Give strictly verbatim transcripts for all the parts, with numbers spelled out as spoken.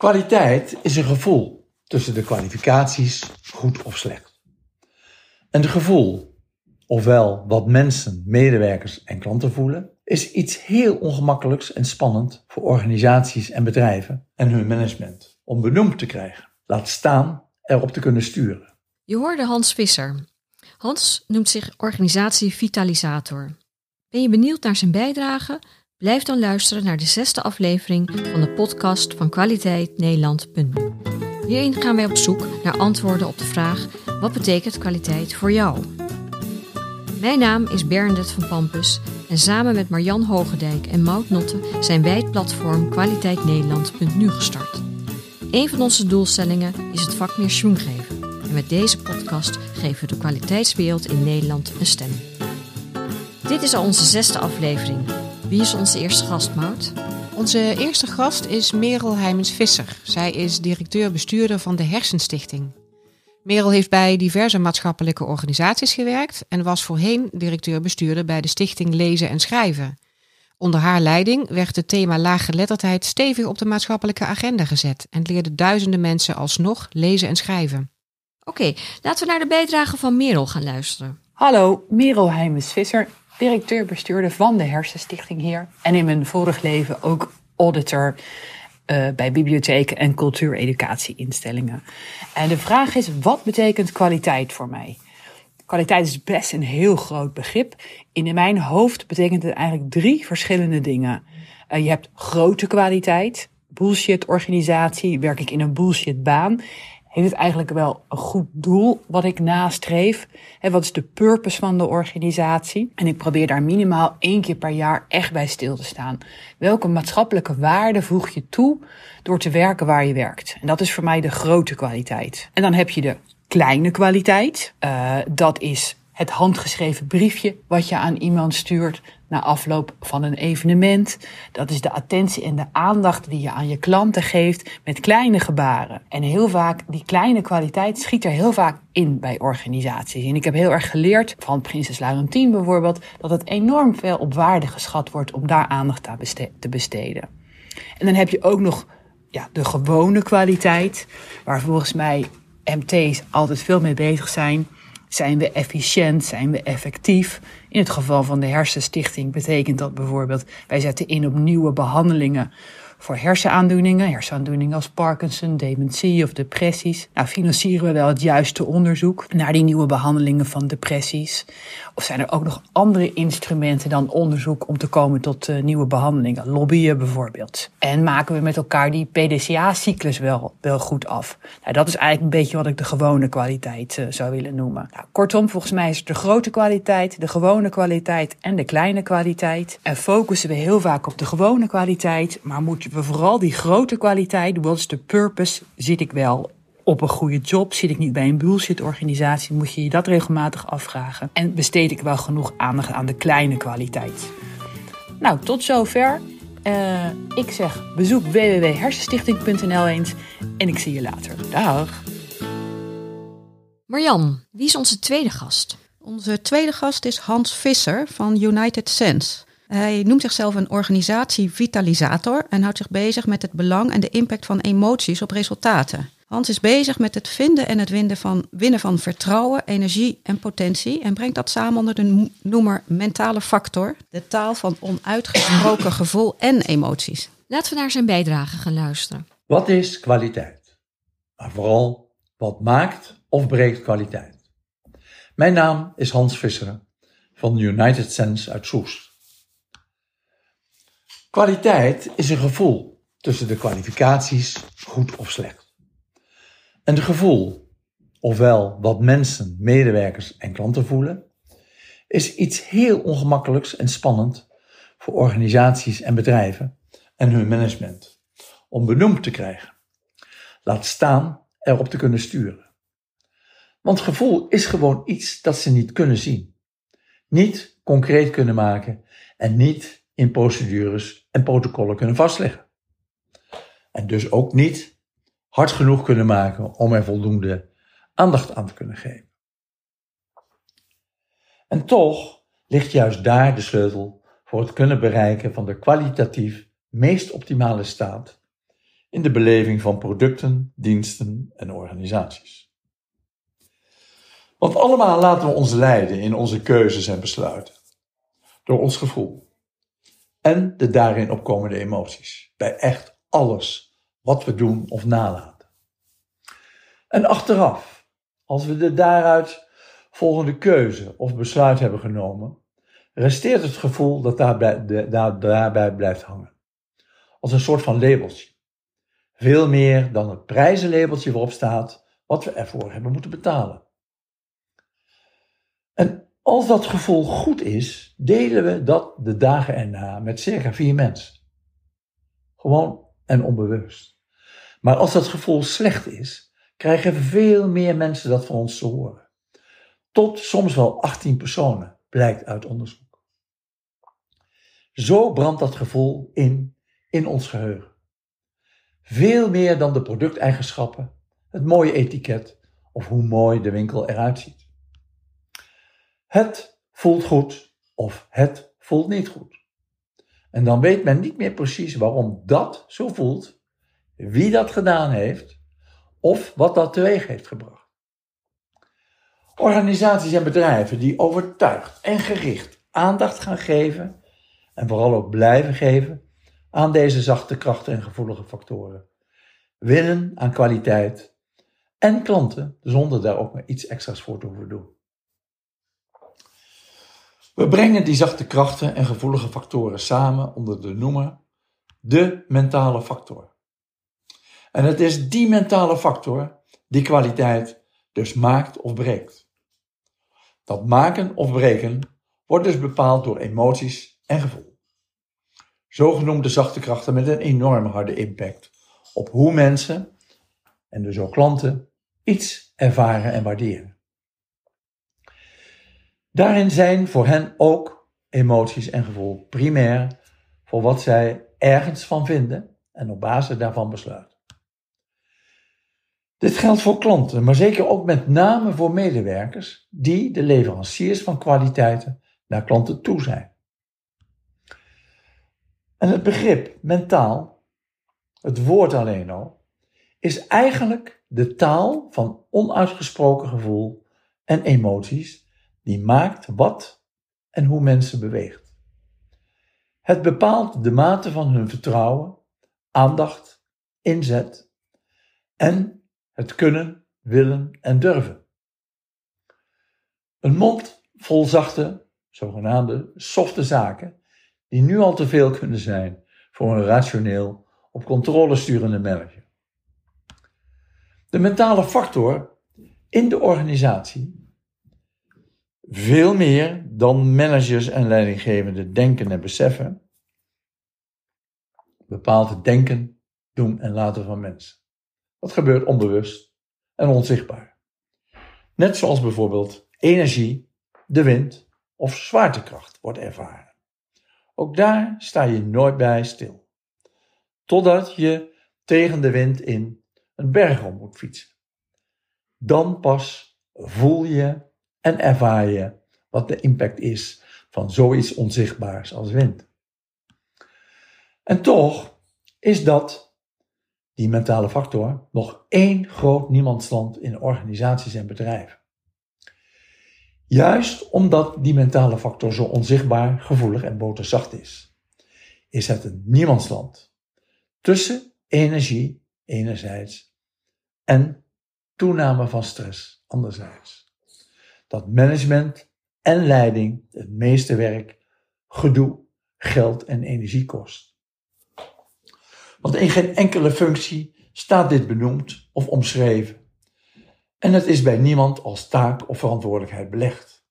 Kwaliteit is een gevoel tussen de kwalificaties goed of slecht. Een gevoel, ofwel wat mensen, medewerkers en klanten voelen, is iets heel ongemakkelijks en spannend voor organisaties en bedrijven en hun management om benoemd te krijgen. Laat staan erop te kunnen sturen. Je hoorde Hans Visser. Hans noemt zich organisatie Vitalisator. Ben je benieuwd naar zijn bijdrage? Blijf dan luisteren naar de zesde aflevering van de podcast van kwaliteit nederland punt n u. Hierin gaan wij op zoek naar antwoorden op de vraag: wat betekent kwaliteit voor jou? Mijn naam is Bernadette van Pampus en samen met Marjan Hogendijk en Maud Notte zijn wij het platform kwaliteit nederland punt n u gestart. Een van onze doelstellingen is het vak meer schoen geven. En met deze podcast geven we de kwaliteitswereld in Nederland een stem. Dit is al onze zesde aflevering. Wie is onze eerste gast, Maud? Onze eerste gast is Merel Heijmens-Visser. Zij is directeur-bestuurder van de Hersenstichting. Merel heeft bij diverse maatschappelijke organisaties gewerkt en was voorheen directeur-bestuurder bij de Stichting Lezen en Schrijven. Onder haar leiding werd het thema laaggeletterdheid stevig op de maatschappelijke agenda gezet en leerden duizenden mensen alsnog lezen en schrijven. Oké, okay, laten we naar de bijdrage van Merel gaan luisteren. Hallo, Merel Heijmens-Visser, directeur-bestuurder van de Hersenstichting hier. En in mijn vorig leven ook auditor uh, bij bibliotheken en cultuureducatieinstellingen. En de vraag is, wat betekent kwaliteit voor mij? Kwaliteit is best een heel groot begrip. In mijn hoofd betekent het eigenlijk drie verschillende dingen. Uh, je hebt grote kwaliteit, bullshit organisatie, werk ik in een bullshit baan. Heeft het eigenlijk wel een goed doel wat ik nastreef? En wat is de purpose van de organisatie? En ik probeer daar minimaal één keer per jaar echt bij stil te staan. Welke maatschappelijke waarde voeg je toe door te werken waar je werkt? En dat is voor mij de grote kwaliteit. En dan heb je de kleine kwaliteit. Uh, dat is het handgeschreven briefje wat je aan iemand stuurt na afloop van een evenement. Dat is de attentie en de aandacht die je aan je klanten geeft met kleine gebaren. En heel vaak, die kleine kwaliteit schiet er heel vaak in bij organisaties. En ik heb heel erg geleerd van Prinses Laurentien bijvoorbeeld, dat het enorm veel op waarde geschat wordt om daar aandacht aan te besteden. En dan heb je ook nog ja, de gewone kwaliteit, waar volgens mij M T's altijd veel mee bezig zijn. Zijn we efficiënt? Zijn we effectief? In het geval van de Hersenstichting betekent dat bijvoorbeeld, wij zetten in op nieuwe behandelingen voor hersenaandoeningen. Hersenaandoeningen als Parkinson, dementie of depressies. Nou, financieren we wel het juiste onderzoek naar die nieuwe behandelingen van depressies? Of zijn er ook nog andere instrumenten dan onderzoek om te komen tot uh, nieuwe behandelingen? Lobbyen bijvoorbeeld. En maken we met elkaar die P D C A-cyclus wel, wel goed af? Nou, dat is eigenlijk een beetje wat ik de gewone kwaliteit uh, zou willen noemen. Nou, kortom, volgens mij is het de grote kwaliteit, de gewone kwaliteit en de kleine kwaliteit. En focussen we heel vaak op de gewone kwaliteit, maar moeten we vooral die grote kwaliteit, wat is de purpose, zit ik wel op een goede job, zit ik niet bij een bullshit organisatie, moet je je dat regelmatig afvragen. En besteed ik wel genoeg aandacht aan de kleine kwaliteit. Nou, tot zover. Uh, ik zeg, bezoek w w w punt hersenstichting punt n l eens en ik zie je later. Dag. Marjan, wie is onze tweede gast? Onze tweede gast is Hans Visser van United Sense. Hij noemt zichzelf een organisatie Vitalisator en houdt zich bezig met het belang en de impact van emoties op resultaten. Hans is bezig met het vinden en het winnen van, winnen van vertrouwen, energie en potentie en brengt dat samen onder de noemer mentale factor, de taal van onuitgesproken gevoel en emoties. Laten we naar zijn bijdrage gaan luisteren. Wat is kwaliteit? Maar vooral, wat maakt of breekt kwaliteit? Mijn naam is Hans Visser van United Sense uit Soest. Kwaliteit is een gevoel tussen de kwalificaties goed of slecht. Een gevoel, ofwel wat mensen, medewerkers en klanten voelen, is iets heel ongemakkelijks en spannend voor organisaties en bedrijven en hun management om benoemd te krijgen. Laat staan erop te kunnen sturen. Want gevoel is gewoon iets dat ze niet kunnen zien, niet concreet kunnen maken en niet in procedures en protocollen kunnen vastleggen. En dus ook niet hard genoeg kunnen maken om er voldoende aandacht aan te kunnen geven. En toch ligt juist daar de sleutel voor het kunnen bereiken van de kwalitatief meest optimale staat in de beleving van producten, diensten en organisaties. Want allemaal laten we ons leiden in onze keuzes en besluiten. Door ons gevoel. En de daarin opkomende emoties. Bij echt alles wat we doen of nalaten. En achteraf, als we de daaruit volgende keuze of besluit hebben genomen, resteert het gevoel dat daarbij, de, daar, daarbij blijft hangen. Als een soort van labeltje. Veel meer dan het prijzenlabeltje waarop staat wat we ervoor hebben moeten betalen. En als dat gevoel goed is, delen we dat de dagen erna met circa vier mensen. Gewoon en onbewust. Maar als dat gevoel slecht is, krijgen veel meer mensen dat van ons te horen. Tot soms wel achttien personen, blijkt uit onderzoek. Zo brandt dat gevoel in, in ons geheugen. Veel meer dan de producteigenschappen, het mooie etiket of hoe mooi de winkel eruit ziet. Het voelt goed of het voelt niet goed. En dan weet men niet meer precies waarom dat zo voelt, wie dat gedaan heeft of wat dat teweeg heeft gebracht. Organisaties en bedrijven die overtuigd en gericht aandacht gaan geven en vooral ook blijven geven aan deze zachte krachten en gevoelige factoren, winnen aan kwaliteit en klanten zonder daar ook maar iets extra's voor te hoeven doen. We brengen die zachte krachten en gevoelige factoren samen onder de noemer de mentale factor. En het is die mentale factor die kwaliteit dus maakt of breekt. Dat maken of breken wordt dus bepaald door emoties en gevoel. Zogenoemde zachte krachten met een enorm harde impact op hoe mensen, en dus ook klanten, iets ervaren en waarderen. Daarin zijn voor hen ook emoties en gevoel primair voor wat zij ergens van vinden en op basis daarvan besluiten. Dit geldt voor klanten, maar zeker ook met name voor medewerkers die de leveranciers van kwaliteiten naar klanten toe zijn. En het begrip mentaal, het woord alleen al, is eigenlijk de taal van onuitgesproken gevoel en emoties die maakt wat en hoe mensen beweegt. Het bepaalt de mate van hun vertrouwen, aandacht, inzet en het kunnen, willen en durven. Een mond vol zachte, zogenaamde softe zaken, die nu al te veel kunnen zijn voor een rationeel, op controle sturende manager. De mentale factor in de organisatie, veel meer dan managers en leidinggevenden denken en beseffen, bepaalt het denken, doen en laten van mensen. Dat gebeurt onbewust en onzichtbaar. Net zoals bijvoorbeeld energie, de wind of zwaartekracht wordt ervaren. Ook daar sta je nooit bij stil. Totdat je tegen de wind in een berg om moet fietsen. Dan pas voel je en ervaar je wat de impact is van zoiets onzichtbaars als wind. En toch is dat, die mentale factor, nog één groot niemandsland in organisaties en bedrijven. Juist omdat die mentale factor zo onzichtbaar, gevoelig en boterzacht is, is het een niemandsland tussen energie enerzijds en toename van stress anderzijds. Dat management en leiding het meeste werk, gedoe, geld en energie kost. Want in geen enkele functie staat dit benoemd of omschreven. En het is bij niemand als taak of verantwoordelijkheid belegd.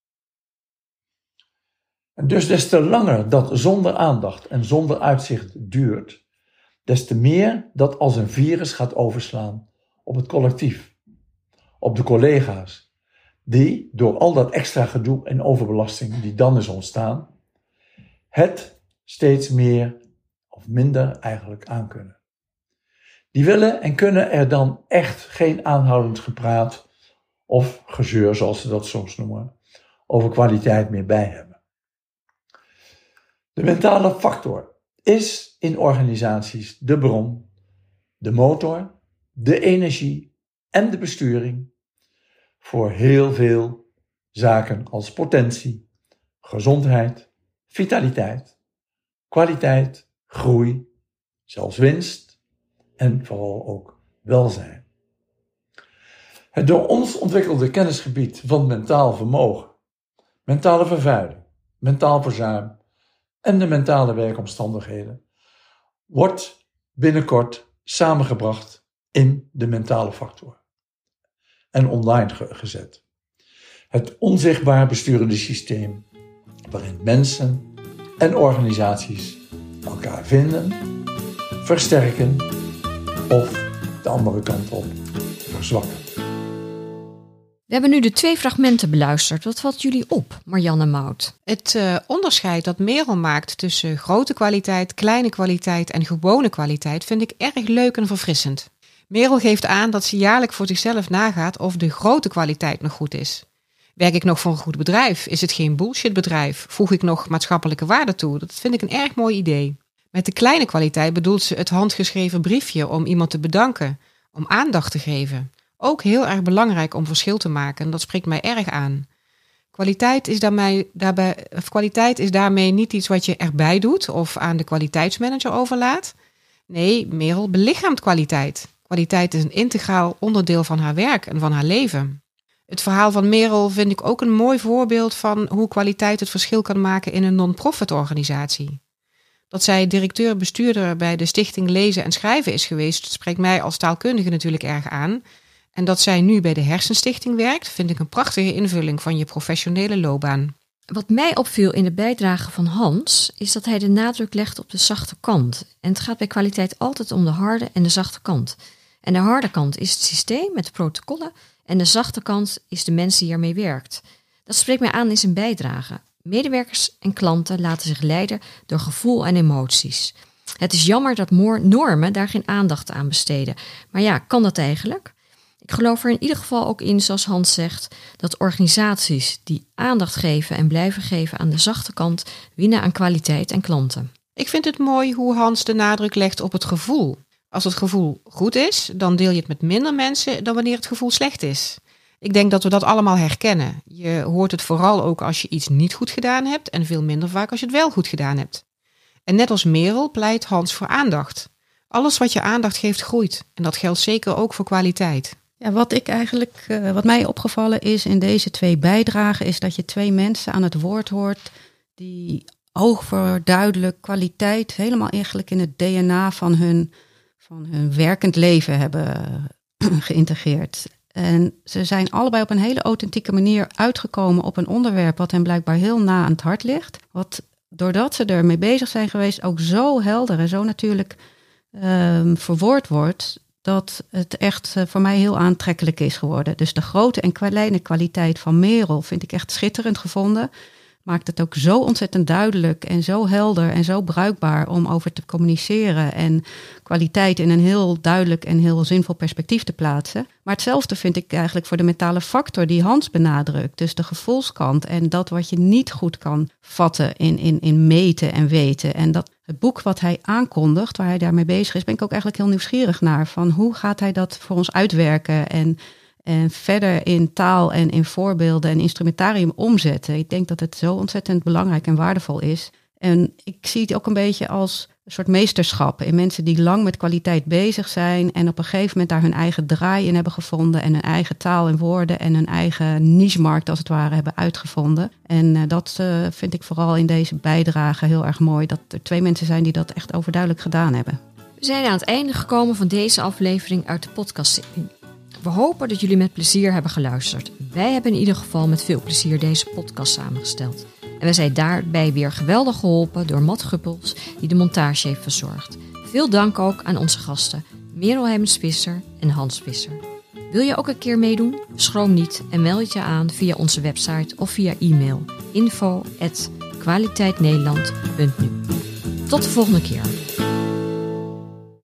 En dus des te langer dat zonder aandacht en zonder uitzicht duurt, des te meer dat als een virus gaat overslaan op het collectief, op de collega's, die door al dat extra gedoe en overbelasting die dan is ontstaan, het steeds meer of minder eigenlijk aankunnen. Die willen en kunnen er dan echt geen aanhoudend gepraat of gezeur, zoals ze dat soms noemen, over kwaliteit meer bij hebben. De mentale factor is in organisaties de bron, de motor, de energie en de besturing voor heel veel zaken als potentie, gezondheid, vitaliteit, kwaliteit, groei, zelfs winst en vooral ook welzijn. Het door ons ontwikkelde kennisgebied van mentaal vermogen, mentale vervuiling, mentaal verzuim en de mentale werkomstandigheden wordt binnenkort samengebracht in de mentale factor en online ge- gezet. Het onzichtbaar besturende systeem waarin mensen en organisaties elkaar vinden, versterken of de andere kant op verzwakken. We hebben nu de twee fragmenten beluisterd. Wat valt jullie op, Marianne Mout? Het uh, onderscheid dat Merel maakt tussen grote kwaliteit, kleine kwaliteit en gewone kwaliteit vind ik erg leuk en verfrissend. Merel geeft aan dat ze jaarlijks voor zichzelf nagaat of de grote kwaliteit nog goed is. Werk ik nog voor een goed bedrijf? Is het geen bullshitbedrijf? Voeg ik nog maatschappelijke waarde toe? Dat vind ik een erg mooi idee. Met de kleine kwaliteit bedoelt ze het handgeschreven briefje om iemand te bedanken, om aandacht te geven. Ook heel erg belangrijk om verschil te maken. Dat spreekt mij erg aan. Kwaliteit is, daarmee, daarbij, of kwaliteit is daarmee niet iets wat je erbij doet of aan de kwaliteitsmanager overlaat. Nee, Merel belichaamt kwaliteit. Kwaliteit is een integraal onderdeel van haar werk en van haar leven. Het verhaal van Merel vind ik ook een mooi voorbeeld van hoe kwaliteit het verschil kan maken in een non-profit organisatie. Dat zij directeur-bestuurder bij de Stichting Lezen en Schrijven is geweest, spreekt mij als taalkundige natuurlijk erg aan. En dat zij nu bij de Hersenstichting werkt, vind ik een prachtige invulling van je professionele loopbaan. Wat mij opviel in de bijdrage van Hans, is dat hij de nadruk legt op de zachte kant. En het gaat bij kwaliteit altijd om de harde en de zachte kant. En de harde kant is het systeem met de protocollen en de zachte kant is de mens die ermee werkt. Dat spreekt mij aan in zijn bijdrage. Medewerkers en klanten laten zich leiden door gevoel en emoties. Het is jammer dat normen daar geen aandacht aan besteden. Maar ja, kan dat eigenlijk? Ik geloof er in ieder geval ook in, zoals Hans zegt, dat organisaties die aandacht geven en blijven geven aan de zachte kant winnen aan kwaliteit en klanten. Ik vind het mooi hoe Hans de nadruk legt op het gevoel. Als het gevoel goed is, dan deel je het met minder mensen dan wanneer het gevoel slecht is. Ik denk dat we dat allemaal herkennen. Je hoort het vooral ook als je iets niet goed gedaan hebt en veel minder vaak als je het wel goed gedaan hebt. En net als Merel pleit Hans voor aandacht. Alles wat je aandacht geeft groeit. En dat geldt zeker ook voor kwaliteit. Ja, wat ik eigenlijk, uh, wat mij opgevallen is in deze twee bijdragen, is dat je twee mensen aan het woord hoort die overduidelijk kwaliteit helemaal eigenlijk in het D N A van hun, van hun werkend leven hebben geïntegreerd. En ze zijn allebei op een hele authentieke manier uitgekomen op een onderwerp wat hen blijkbaar heel na aan het hart ligt. Wat doordat ze ermee bezig zijn geweest ook zo helder en zo natuurlijk um, verwoord wordt, dat het echt uh, voor mij heel aantrekkelijk is geworden. Dus de grote en kleine kwaliteit van Merel vind ik echt schitterend gevonden. Maakt het ook zo ontzettend duidelijk en zo helder en zo bruikbaar om over te communiceren en kwaliteit in een heel duidelijk en heel zinvol perspectief te plaatsen. Maar hetzelfde vind ik eigenlijk voor de mentale factor die Hans benadrukt. Dus de gevoelskant en dat wat je niet goed kan vatten in, in, in meten en weten. En dat het boek wat hij aankondigt, waar hij daarmee bezig is, ben ik ook eigenlijk heel nieuwsgierig naar. Van hoe gaat hij dat voor ons uitwerken en En verder in taal en in voorbeelden en instrumentarium omzetten. Ik denk dat het zo ontzettend belangrijk en waardevol is. En ik zie het ook een beetje als een soort meesterschap in mensen die lang met kwaliteit bezig zijn en op een gegeven moment daar hun eigen draai in hebben gevonden en hun eigen taal en woorden en hun eigen niche-markt als het ware hebben uitgevonden. En uh, dat uh, vind ik vooral in deze bijdrage heel erg mooi, dat er twee mensen zijn die dat echt overduidelijk gedaan hebben. We zijn aan het einde gekomen van deze aflevering uit de podcastserie. We hopen dat jullie met plezier hebben geluisterd. Wij hebben in ieder geval met veel plezier deze podcast samengesteld. En we zijn daarbij weer geweldig geholpen door Matt Guppels, die de montage heeft verzorgd. Veel dank ook aan onze gasten Merel Heijmans-Visser en Hans Visser. Wil je ook een keer meedoen? Schroom niet en meld je aan via onze website of via e-mail info at kwaliteitnederland punt nu. Tot de volgende keer.